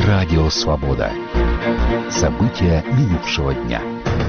Радио «Свобода». События минувшего дня.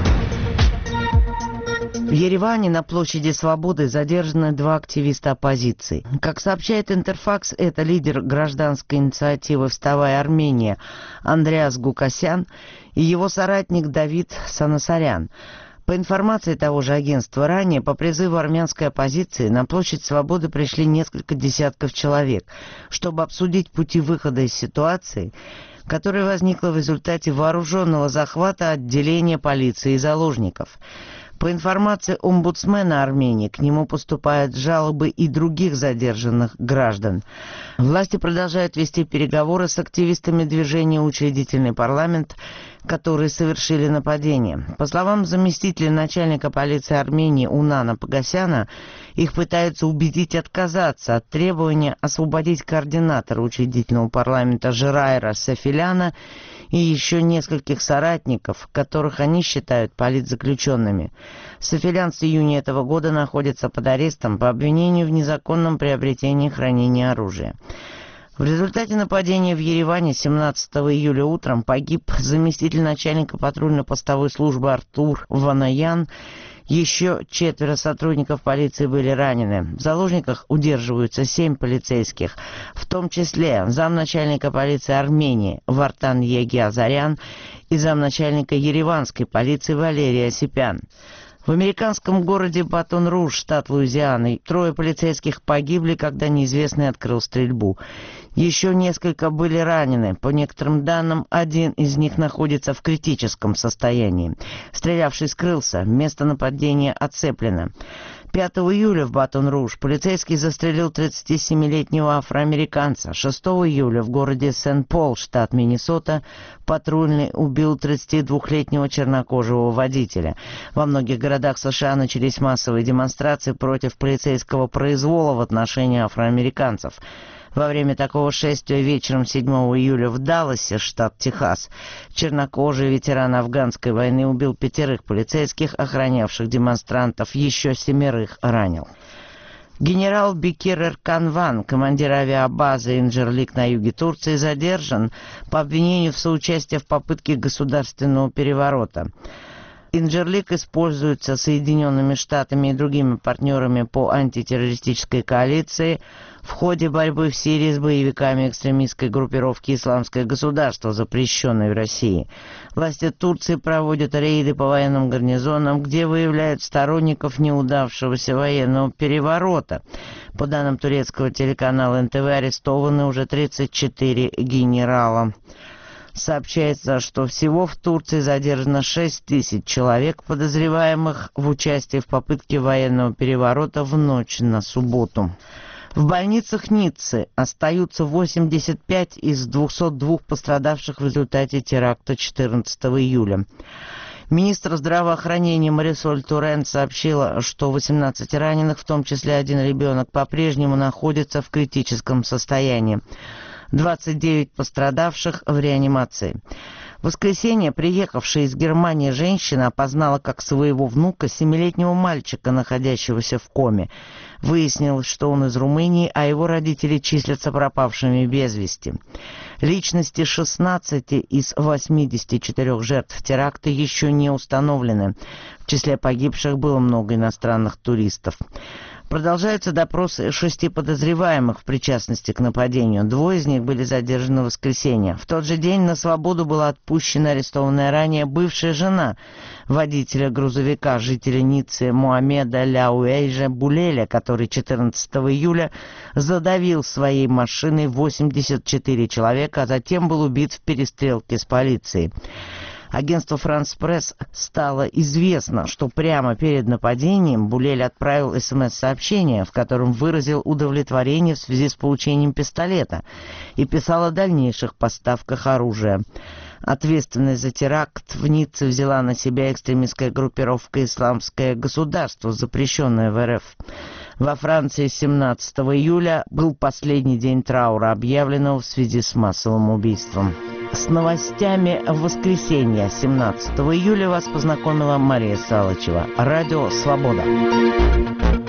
В Ереване на площади Свободы задержаны 2 активиста оппозиции. Как сообщает Интерфакс, это лидер гражданской инициативы «Вставай, Армения» Андреас Гукасян и его соратник Давид Санасарян. По информации того же агентства, ранее по призыву армянской оппозиции на площадь Свободы пришли несколько десятков человек, чтобы обсудить пути выхода из ситуации, которая возникла в результате вооруженного захвата отделения полиции и заложников. По информации омбудсмена Армении, к нему поступают жалобы и других задержанных граждан. Власти продолжают вести переговоры с активистами движения «Учредительный парламент», которые совершили нападение. По словам заместителя начальника полиции Армении Унана Погосяна, их пытаются убедить отказаться от требования освободить координатора Учредительного парламента Жирайра Сафиляна и еще нескольких соратников, которых они считают политзаключенными. Сафилян с июня этого года находится под арестом по обвинению в незаконном приобретении и хранении оружия. В результате нападения в Ереване 17 июля утром погиб заместитель начальника патрульно-постовой службы Артур Ванаян. Еще 4 сотрудников полиции были ранены. В заложниках удерживаются 7 полицейских, в том числе замначальника полиции Армении Вартан Еги Азарян и замначальника ереванской полиции Валерий Осипян. В американском городе Батон-Руж, штат Луизиана, 3 полицейских погибли, когда неизвестный открыл стрельбу. Еще несколько были ранены. По некоторым данным, 1 из них находится в критическом состоянии. Стрелявший скрылся, место нападения оцеплено. 5 июля в Батон-Руж полицейский застрелил 37-летнего афроамериканца. 6 июля в городе Сент-Пол, штат Миннесота, патрульный убил 32-летнего чернокожего водителя. Во многих городах США начались массовые демонстрации против полицейского произвола в отношении афроамериканцев. Во время такого шествия вечером 7 июля в Далласе, штат Техас, чернокожий ветеран афганской войны убил 5 полицейских, охранявших демонстрантов, еще 7 ранил. Генерал Бекир Эрканван, командир авиабазы Инджерлик на юге Турции, задержан по обвинению в соучастии в попытке государственного переворота. Инджерлик используется Соединенными Штатами и другими партнерами по антитеррористической коалиции в ходе борьбы в Сирии с боевиками экстремистской группировки «Исламское государство», запрещенной в России. Власти Турции проводят рейды по военным гарнизонам, где выявляют сторонников неудавшегося военного переворота. По данным турецкого телеканала НТВ, арестованы уже 34 генерала. Сообщается, что всего в Турции задержано 6 тысяч человек, подозреваемых в участии в попытке военного переворота в ночь на субботу. В больницах Ниццы остаются 85 из 202 пострадавших в результате теракта 14 июля. Министр здравоохранения Марисоль Турен сообщила, что 18 раненых, в том числе 1 ребенок, по-прежнему находятся в критическом состоянии. 29 пострадавших в реанимации. В воскресенье приехавшая из Германии женщина опознала как своего внука 7-летнего мальчика, находящегося в коме. Выяснилось, что он из Румынии, а его родители числятся пропавшими без вести. Личности 16 из 84 жертв теракта еще не установлены. В числе погибших было много иностранных туристов. Продолжаются допросы 6 подозреваемых в причастности к нападению. 2 из них были задержаны в воскресенье. В тот же день на свободу была отпущена арестованная ранее бывшая жена водителя грузовика, жителя Ниццы Муамеда Ляуэйжа Булеля, который 14 июля задавил своей машиной 84 человека, а затем был убит в перестрелке с полицией. Агентству «Франс Пресс» стало известно, что прямо перед нападением Булель отправил СМС-сообщение, в котором выразил удовлетворение в связи с получением пистолета и писал о дальнейших поставках оружия. Ответственность за теракт в Ницце взяла на себя экстремистская группировка «Исламское государство», запрещенная в РФ. Во Франции 17 июля был последний день траура, объявленного в связи с массовым убийством. С новостями в воскресенье 17 июля вас познакомила Мария Салычева. Радио «Свобода».